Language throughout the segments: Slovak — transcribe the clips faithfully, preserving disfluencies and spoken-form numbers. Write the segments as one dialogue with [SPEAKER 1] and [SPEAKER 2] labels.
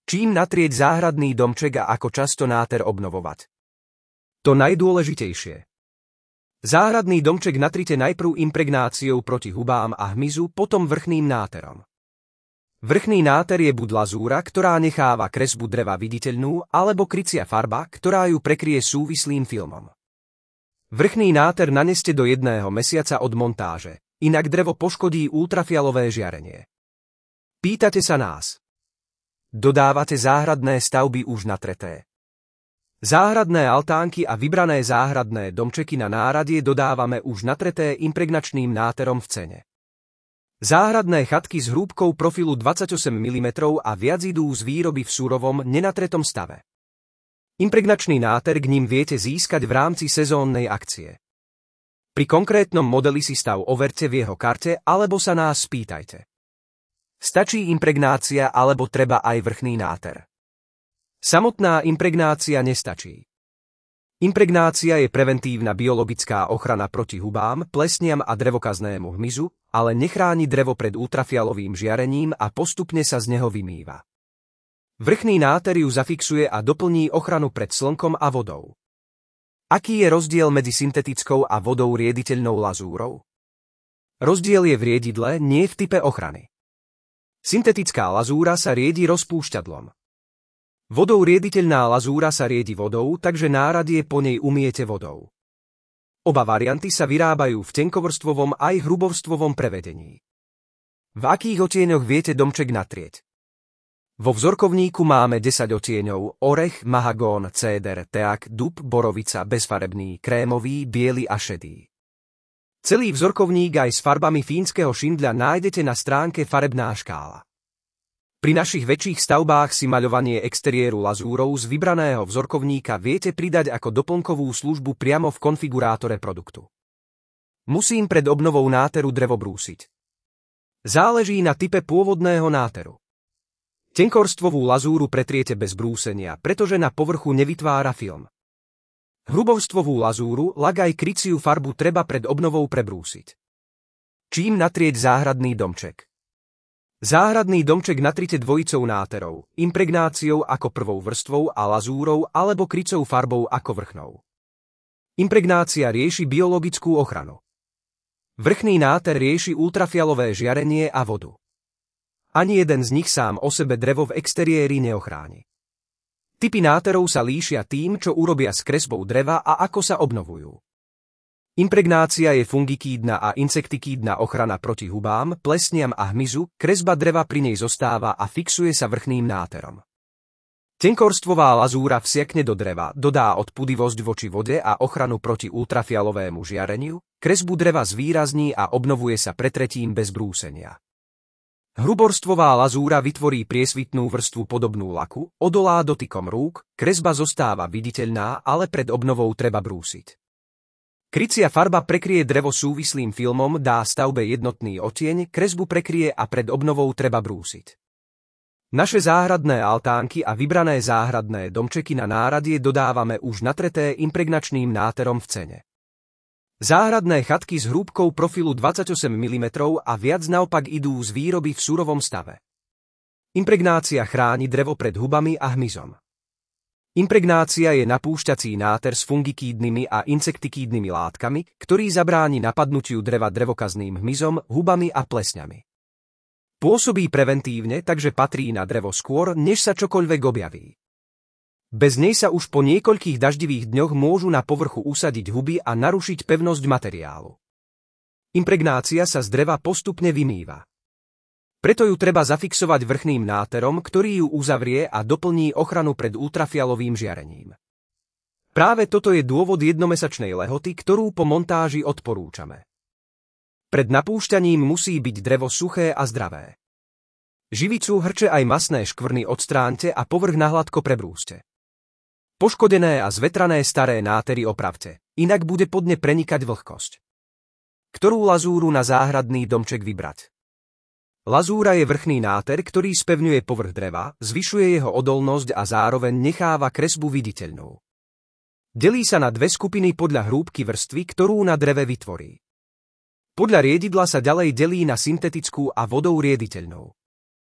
[SPEAKER 1] Čím natrieť záhradný domček a ako často náter obnovovať? To najdôležitejšie. Záhradný domček natrite najprv impregnáciou proti hubám a hmyzu, potom vrchným náterom. Vrchný náter je buď lazúra, ktorá necháva kresbu dreva viditeľnú, alebo krycia farba, ktorá ju prekrie súvislým filmom. Vrchný náter naneste do jedného mesiaca od montáže, inak drevo poškodí ultrafialové žiarenie. Pýtate sa nás. Dodávate záhradné stavby už natreté. Záhradné altánky a vybrané záhradné domčeky na náradie dodávame už natreté impregnačným náterom v cene. Záhradné chatky s hrúbkou profilu dvadsaťosem milimetrov a viac idú z výroby v surovom, nenatretom stave. Impregnačný náter k ním viete získať v rámci sezónnej akcie. Pri konkrétnom modeli si stav overte v jeho karte alebo sa nás spýtajte. Stačí impregnácia alebo treba aj vrchný náter? Samotná impregnácia nestačí. Impregnácia je preventívna biologická ochrana proti hubám, plesniam a drevokaznému hmyzu, ale nechráni drevo pred ultrafialovým žiarením a postupne sa z neho vymýva. Vrchný náter ju zafixuje a doplní ochranu pred slnkom a vodou. Aký je rozdiel medzi syntetickou a vodou riediteľnou lazúrou? Rozdiel je v riedidle, nie v type ochrany. Syntetická lazúra sa riedi rozpúšťadlom. Vodou riediteľná lazúra sa riedi vodou, takže náradie po nej umiete vodou. Oba varianty sa vyrábajú v tenkovrstvovom aj hrubovrstvovom prevedení. V akých odtieňoch viete domček natrieť? Vo vzorkovníku máme desať odtieňov: orech, mahagón, céder, teak, dub, borovica, bezfarebný, krémový, biely a šedý. Celý vzorkovník aj s farbami fínskeho šindľa nájdete na stránke Farebná škála. Pri našich väčších stavbách si maľovanie exteriéru lazúrou z vybraného vzorkovníka viete pridať ako doplnkovú službu priamo v konfigurátore produktu. Musím pred obnovou náteru drevo brúsiť. Záleží na type pôvodného náteru. Tenkorstvovú lazúru pretriete bez brúsenia, pretože na povrchu nevytvára film. Hrubovstvovú lazúru, lak aj kryciu farbu treba pred obnovou prebrúsiť. Čím natrieť záhradný domček? Záhradný domček natrite dvojicou náterov, impregnáciou ako prvou vrstvou a lazúrou alebo krycou farbou ako vrchnou. Impregnácia rieši biologickú ochranu. Vrchný náter rieši ultrafialové žiarenie a vodu. Ani jeden z nich sám o sebe drevo v exteriéri neochráni. Typy náterov sa líšia tým, čo urobia s kresbou dreva a ako sa obnovujú. Impregnácia je fungikídna a insektikídna ochrana proti hubám, plesniam a hmyzu, kresba dreva pri nej zostáva a fixuje sa vrchným náterom. Tenkorstvová lazúra vsiakne do dreva, dodá odpudivosť voči vode a ochranu proti ultrafialovému žiareniu, kresbu dreva zvýrazní a obnovuje sa pretretím bez brúsenia. Hruborstvová lazúra vytvorí priesvitnú vrstvu podobnú laku, odolá dotykom rúk, kresba zostáva viditeľná, ale pred obnovou treba brúsiť. Krycia farba prekrie drevo súvislým filmom, dá stavbe jednotný odtieň, kresbu prekrie a pred obnovou treba brúsiť. Naše záhradné altánky a vybrané záhradné domčeky na náradie dodávame už natreté impregnačným náterom v cene. Záhradné chatky s hrúbkou profilu dvadsaťosem milimetrov a viac naopak idú z výroby v surovom stave. Impregnácia chráni drevo pred hubami a hmyzom. Impregnácia je napúšťací náter s fungikídnymi a insektikídnymi látkami, ktorý zabráni napadnutiu dreva drevokazným hmyzom, hubami a plesňami. Pôsobí preventívne, takže patrí na drevo skôr, než sa čokoľvek objaví. Bez nej sa už po niekoľkých daždivých dňoch môžu na povrchu usadiť huby a narušiť pevnosť materiálu. Impregnácia sa z dreva postupne vymýva. Preto ju treba zafixovať vrchným náterom, ktorý ju uzavrie a doplní ochranu pred ultrafialovým žiarením. Práve toto je dôvod jednomesačnej lehoty, ktorú po montáži odporúčame. Pred napúšťaním musí byť drevo suché a zdravé. Živicu, hrče aj masné škvrny odstráňte a povrch nahladko prebrúste. Poškodené a zvetrané staré nátery opravte, inak bude pod ne prenikať vlhkosť. Ktorú lazúru na záhradný domček vybrať? Lazúra je vrchný náter, ktorý spevňuje povrch dreva, zvyšuje jeho odolnosť a zároveň necháva kresbu viditeľnú. Delí sa na dve skupiny podľa hrúbky vrstvy, ktorú na dreve vytvorí. Podľa riedidla sa ďalej delí na syntetickú a vodou riediteľnou.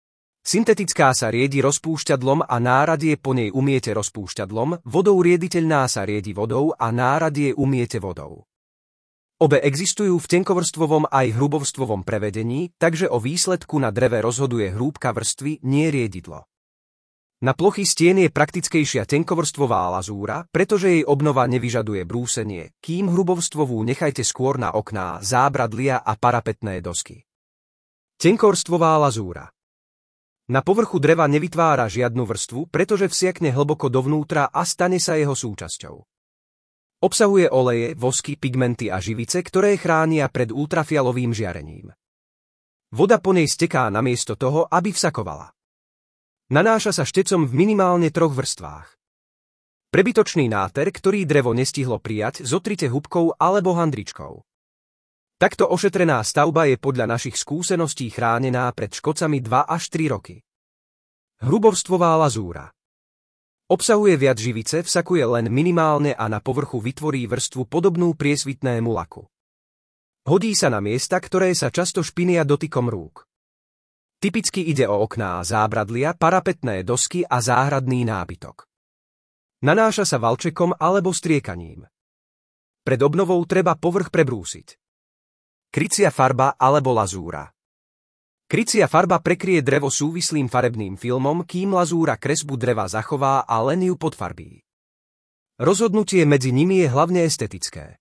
[SPEAKER 1] Syntetická sa riedi rozpúšťadlom a náradie po nej umiete rozpúšťadlom, vodou riediteľná sa riedi vodou a náradie umiete vodou. Obe existujú v tenkovrstvovom aj hrubovstvovom prevedení, takže o výsledku na dreve rozhoduje hrúbka vrstvy, nie riedidlo. Na plochy stien je praktickejšia tenkovrstvová lazúra, pretože jej obnova nevyžaduje brúsenie, kým hrubovstvovú nechajte skôr na okná, zábradlia a parapetné dosky. Tenkorstvová lazúra. Na povrchu dreva nevytvára žiadnu vrstvu, pretože vsiakne hlboko dovnútra a stane sa jeho súčasťou. Obsahuje oleje, vosky, pigmenty a živice, ktoré chránia pred ultrafialovým žiarením. Voda po nej steká namiesto toho, aby vsakovala. Nanáša sa štecom v minimálne troch vrstvách. Prebytočný náter, ktorý drevo nestihlo prijať, zotrite hubkou alebo handričkou. Takto ošetrená stavba je podľa našich skúseností chránená pred škodcami dva až tri roky. Hrubovstvová lazúra. Obsahuje viac živice, vsakuje len minimálne a na povrchu vytvorí vrstvu podobnú priesvitnému laku. Hodí sa na miesta, ktoré sa často špinia dotykom rúk. Typicky ide o okná, zábradlia, parapetné dosky a záhradný nábytok. Nanáša sa valčekom alebo striekaním. Pred obnovou treba povrch prebrúsiť. Krycia farba alebo lazúra. Krycia farba prekrie drevo súvislým farebným filmom, kým lazúra kresbu dreva zachová a len ju podfarbí. Rozhodnutie medzi nimi je hlavne estetické.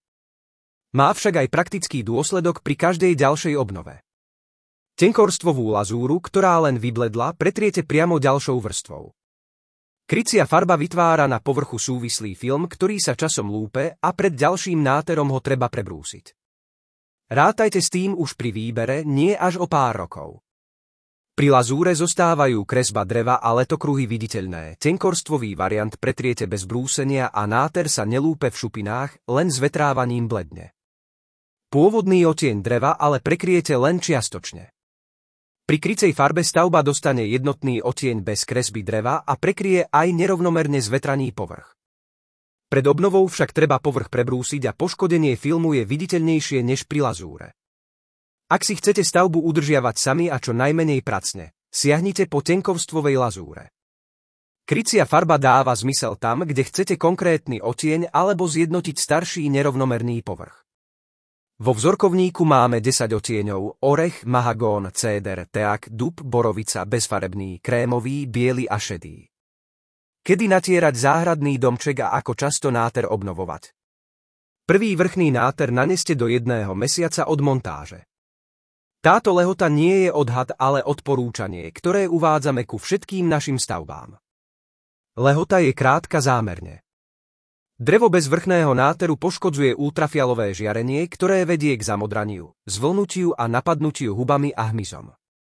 [SPEAKER 1] Má však aj praktický dôsledok pri každej ďalšej obnove. Tenkorstvovú lazúru, ktorá len vybledla, pretriete priamo ďalšou vrstvou. Krycia farba vytvára na povrchu súvislý film, ktorý sa časom lúpe a pred ďalším náterom ho treba prebrúsiť. Rátajte s tým už pri výbere, nie až o pár rokov. Pri lazúre zostávajú kresba dreva a letokruhy viditeľné. Tenkorstvový variant pretriete bez brúsenia a náter sa nelúpe v šupinách, len s vetrávaním bledne. Pôvodný odtieň dreva ale prekryjete len čiastočne. Pri krycej farbe stavba dostane jednotný odtieň bez kresby dreva a prekryje aj nerovnomerne zvetraný povrch. Pred obnovou však treba povrch prebrúsiť a poškodenie filmu je viditeľnejšie než pri lazúre. Ak si chcete stavbu udržiavať sami a čo najmenej pracne, siahnite po tenkovstvovej lazúre. Krycia farba dáva zmysel tam, kde chcete konkrétny odtieň alebo zjednotiť starší nerovnomerný povrch. Vo vzorkovníku máme desať odtieňov: orech, mahagón, céder, teak, dub, borovica, bezfarebný, krémový, biely a šedý. Kedy natierať záhradný domček a ako často náter obnovovať? Prvý vrchný náter naneste do jedného mesiaca od montáže. Táto lehota nie je odhad, ale odporúčanie, ktoré uvádzame ku všetkým našim stavbám. Lehota je krátka zámerne. Drevo bez vrchného náteru poškodzuje ultrafialové žiarenie, ktoré vedie k zamodraniu, zvlnutiu a napadnutiu hubami a hmyzom.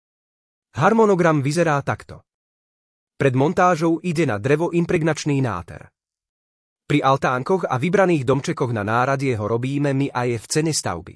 [SPEAKER 1] Harmonogram vyzerá takto. Pred montážou ide na drevo impregnačný náter. Pri altánkoch a vybraných domčekoch na náradie ho robíme my a je v cene stavby.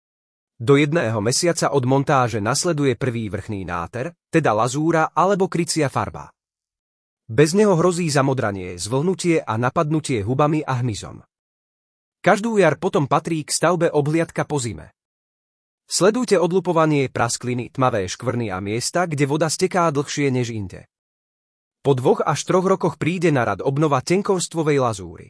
[SPEAKER 1] Do jedného mesiaca od montáže nasleduje prvý vrchný náter, teda lazúra alebo krycia farba. Bez neho hrozí zamodranie, zvlnutie a napadnutie hubami a hmyzom. Každú jar potom patrí k stavbe obhliadka po zime. Sledujte odlupovanie praskliny, tmavé škvrny a miesta, kde voda steká dlhšie než inde. Po dvoch až troch rokoch príde na rad obnova tenkorstvovej lazúry.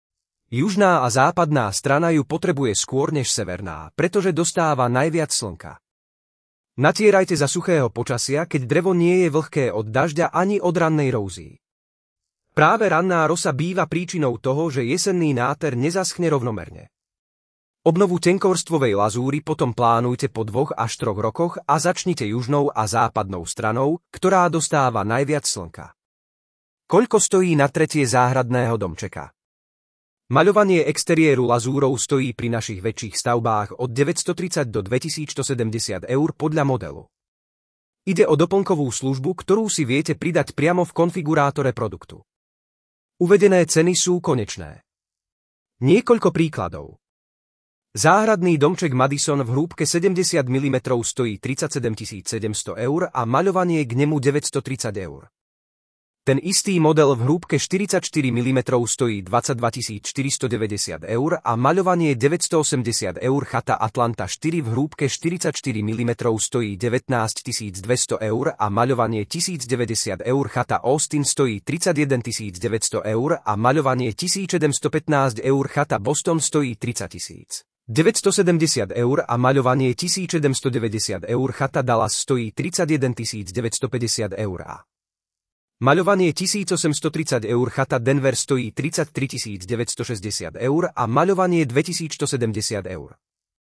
[SPEAKER 1] Južná a západná strana ju potrebuje skôr než severná, pretože dostáva najviac slnka. Natierajte za suchého počasia, keď drevo nie je vlhké od dažďa ani od rannej rózy. Práve ranná rosa býva príčinou toho, že jesenný náter nezaschne rovnomerne. Obnovu tenkorstvovej lazúry potom plánujte po dvoch až troch rokoch a začnite južnou a západnou stranou, ktorá dostáva najviac slnka. Koľko stojí natretie záhradného domčeka? Maľovanie exteriéru lazúrou stojí pri našich väčších stavbách od deväťstotridsať do dvetisícstosedemdesiat eur podľa modelu. Ide o doplnkovú službu, ktorú si viete pridať priamo v konfigurátore produktu. Uvedené ceny sú konečné. Niekoľko príkladov. Záhradný domček Madison v hrúbke sedemdesiat milimetrov stojí tridsaťsedemtisícsedemsto eur a maľovanie k nemu deväťstotridsať eur. Ten istý model v hrúbke štyridsaťštyri milimetrov stojí dvadsaťdvatisíc štyristodeväťdesiat eur a maľovanie deväťstoosemdesiat eur. Chata Atlanta štyri v hrúbke štyridsaťštyri milimetrov stojí devätnásťtisícdvesto eur a maľovanie tisícdeväťdesiat eur. Chata Austin stojí tridsaťjedentisícdeväťsto eur a maľovanie tisícsedemstopätnásť eur. Chata Boston stojí tridsaťtisíc deväťstosedemdesiat eur a maľovanie tisícsedemstodeväťdesiat eur. Chata Dallas stojí tridsaťjedentisícdeväťstopäťdesiat eur. Maľovanie tisícosemstotridsať eur. Chata Denver stojí tridsaťtritisícdeväťstošesťdesiat eur a maľovanie dvetisícstosedemdesiat eur.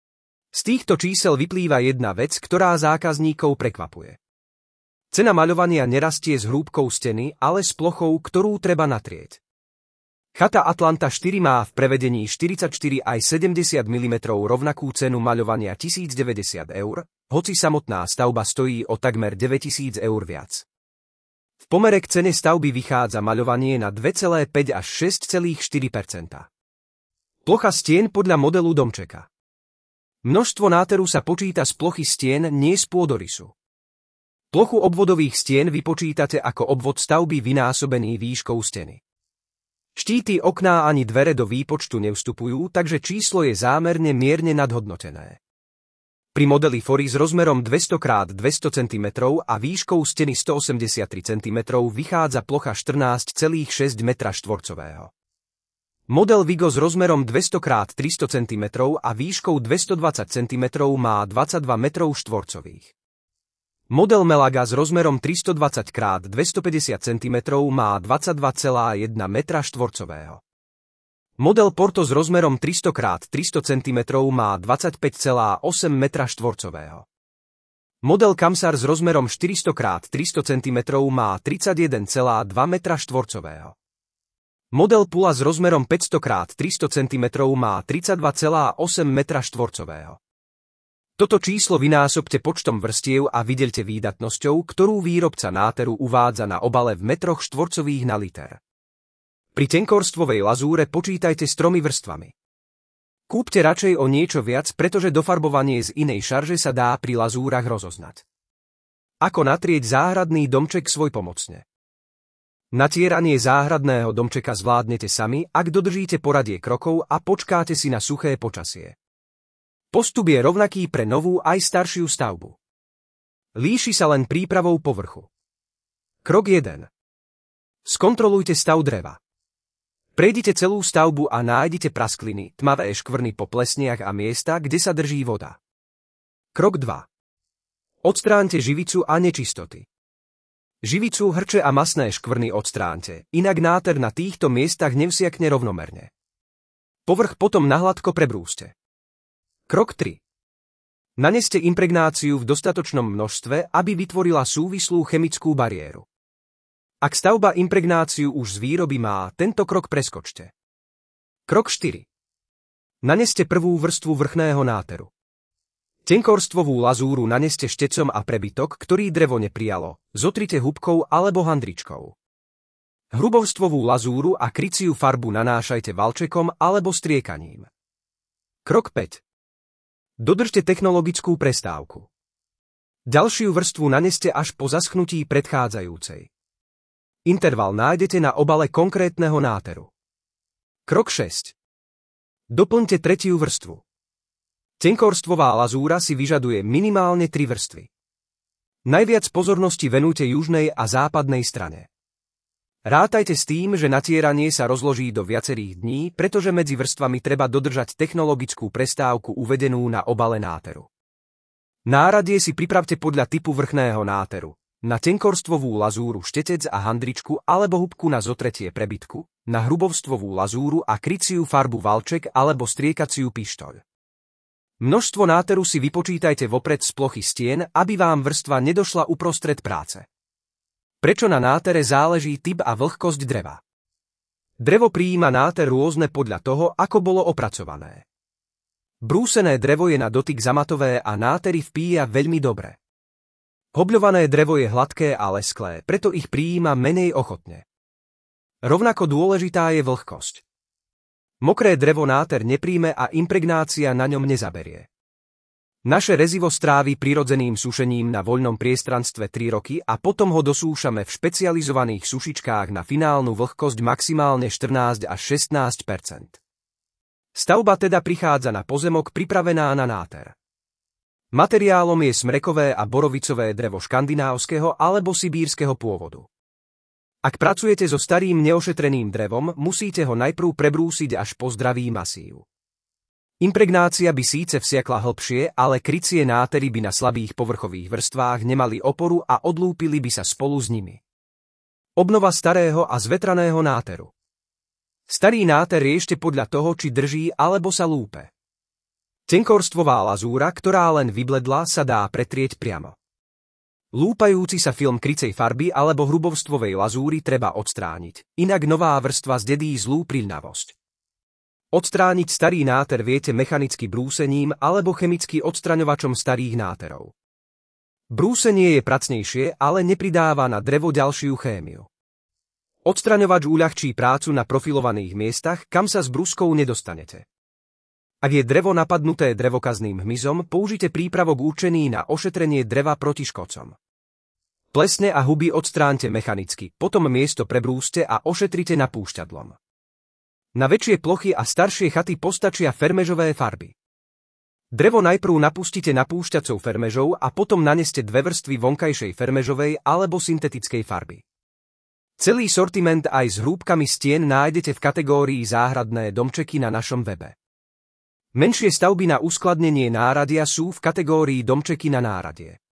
[SPEAKER 1] Z týchto čísel vyplýva jedna vec, ktorá zákazníkov prekvapuje. Cena maľovania nerastie s hrúbkou steny, ale s plochou, ktorú treba natrieť. Chata Atlanta štyri má v prevedení štyridsaťštyri aj sedemdesiat milimetrov rovnakú cenu maľovania tisícdeväťdesiat eur, hoci samotná stavba stojí o takmer deväťtisíc eur viac. V pomere k cene stavby vychádza maľovanie na dva celé päť až šesť celá štyri percenta. Plocha stien podľa modelu domčeka. Množstvo náteru sa počíta z plochy stien, nie z pôdorysu. Plochu obvodových stien vypočítate ako obvod stavby vynásobený výškou steny. Štíty, okná ani dvere do výpočtu nevstupujú, takže číslo je zámerne mierne nadhodnotené. Pri modeli Fori s rozmerom dvesto krát dvesto centimetrov a výškou steny stoosemdesiattri centimetrov vychádza plocha štrnásť celá šesť metra štvorcového. Model Vigo s rozmerom dvesto krát tristo centimetrov a výškou dvestodvadsať centimetrov má dvadsaťdva metrov štvorcových. Model Melaga s rozmerom tristodvadsať krát dvestopäťdesiat centimetrov má dvadsaťdva celá jeden metra štvorcového. Model Porto s rozmerom tristo krát tristo centimetrov má dvadsaťpäť celá osem metra štvorcového. Model Kamsar s rozmerom štyristo krát tristo centimetrov má tridsaťjeden celá dva metra štvorcového. Model Pula s rozmerom päťsto krát tristo centimetrov má tridsaťdva celá osem metra štvorcového. Toto číslo vynásobte počtom vrstiev a vydeľte výdatnosťou, ktorú výrobca náteru uvádza na obale v metroch štvorcových na liter. Pri tenkorstvovej lazúre počítajte s tromi vrstvami. Kúpte radšej o niečo viac, pretože dofarbovanie z inej šarže sa dá pri lazúrach rozoznať. Ako natrieť záhradný domček svojpomocne? Natieranie záhradného domčeka zvládnete sami, ak dodržíte poradie krokov a počkáte si na suché počasie. Postup je rovnaký pre novú aj staršiu stavbu. Líši sa len prípravou povrchu. Krok jeden. Skontrolujte stav dreva. Prejdite celú stavbu a nájdite praskliny, tmavé škvrny po plesniach a miesta, kde sa drží voda. Krok dva. Odstránte živicu a nečistoty. Živicu, hrče a masné škvrny odstránte, inak náter na týchto miestach nevsiakne rovnomerne. Povrch potom nahladko prebrúste. Krok tri. Naneste impregnáciu v dostatočnom množstve, aby vytvorila súvislú chemickú bariéru. Ak stavba impregnáciu už z výroby má, tento krok preskočte. Krok štyri. Naneste prvú vrstvu vrchného náteru. Tenkorstvovú lazúru naneste štecom a prebytok, ktorý drevo neprijalo, zotrite hubkou alebo handričkou. Hrubovstvovú lazúru a kryciu farbu nanášajte valčekom alebo striekaním. Krok päť. Dodržte technologickú prestávku. Ďalšiu vrstvu naneste až po zaschnutí predchádzajúcej. Interval nájdete na obale konkrétneho náteru. Krok šesť. Doplňte tretiu vrstvu. Tenkorstvová lazúra si vyžaduje minimálne tri vrstvy. Najviac pozornosti venujte južnej a západnej strane. Rátajte s tým, že natieranie sa rozloží do viacerých dní, pretože medzi vrstvami treba dodržať technologickú prestávku uvedenú na obale náteru. Náradie si pripravte podľa typu vrchného náteru. Na tenkorstvovú lazúru štetec a handričku alebo hubku na zotretie prebytku, na hrubovstvovú lazúru a kryciu farbu valček alebo striekaciu pištoľ. Množstvo náteru si vypočítajte vopred z plochy stien, aby vám vrstva nedošla uprostred práce. Prečo na nátere záleží typ a vlhkosť dreva? Drevo prijíma náter rôzne podľa toho, ako bolo opracované. Brúsené drevo je na dotyk zamatové a nátery vpíja veľmi dobre. Hobľované drevo je hladké a lesklé, preto ich prijíma menej ochotne. Rovnako dôležitá je vlhkosť. Mokré drevo náter nepríjme a impregnácia na ňom nezaberie. Naše rezivo strávi prirodzeným sušením na voľnom priestranstve tri roky a potom ho dosúšame v špecializovaných sušičkách na finálnu vlhkosť maximálne štrnásť až šestnásť percent. Stavba teda prichádza na pozemok pripravená na náter. Materiálom je smrekové a borovicové drevo škandinávskeho alebo sibírskeho pôvodu. Ak pracujete so starým neošetreným drevom, musíte ho najprv prebrúsiť až po zdravý masív. Impregnácia by síce vsiakla hlbšie, ale krycie nátery by na slabých povrchových vrstvách nemali oporu a odlúpili by sa spolu s nimi. Obnova starého a zvetraného náteru. Starý náter riešte podľa toho, či drží alebo sa lúpe. Tenkorstvová lazúra, ktorá len vybledla, sa dá pretrieť priamo. Lúpajúci sa film krycej farby alebo hrubovstvovej lazúry treba odstrániť, inak nová vrstva zdedí zlú priľnavosť. Odstrániť starý náter viete mechanicky brúsením alebo chemicky odstraňovačom starých náterov. Brúsenie je pracnejšie, ale nepridáva na drevo ďalšiu chémiu. Odstraňovač uľahčí prácu na profilovaných miestach, kam sa s brúskou nedostanete. Ak je drevo napadnuté drevokazným hmyzom, použite prípravok určený na ošetrenie dreva proti škodcom. Plesne a huby odstráňte mechanicky, potom miesto prebrúste a ošetrite napúšťadlom. Na väčšie plochy a staršie chaty postačia fermežové farby. Drevo najprv napustite napúšťacou fermežou a potom naneste dve vrstvy vonkajšej fermežovej alebo syntetickej farby. Celý sortiment aj s hrúbkami stien nájdete v kategórii záhradné domčeky na našom webe. Menšie stavby na uskladnenie náradia sú v kategórii domčeky na náradie.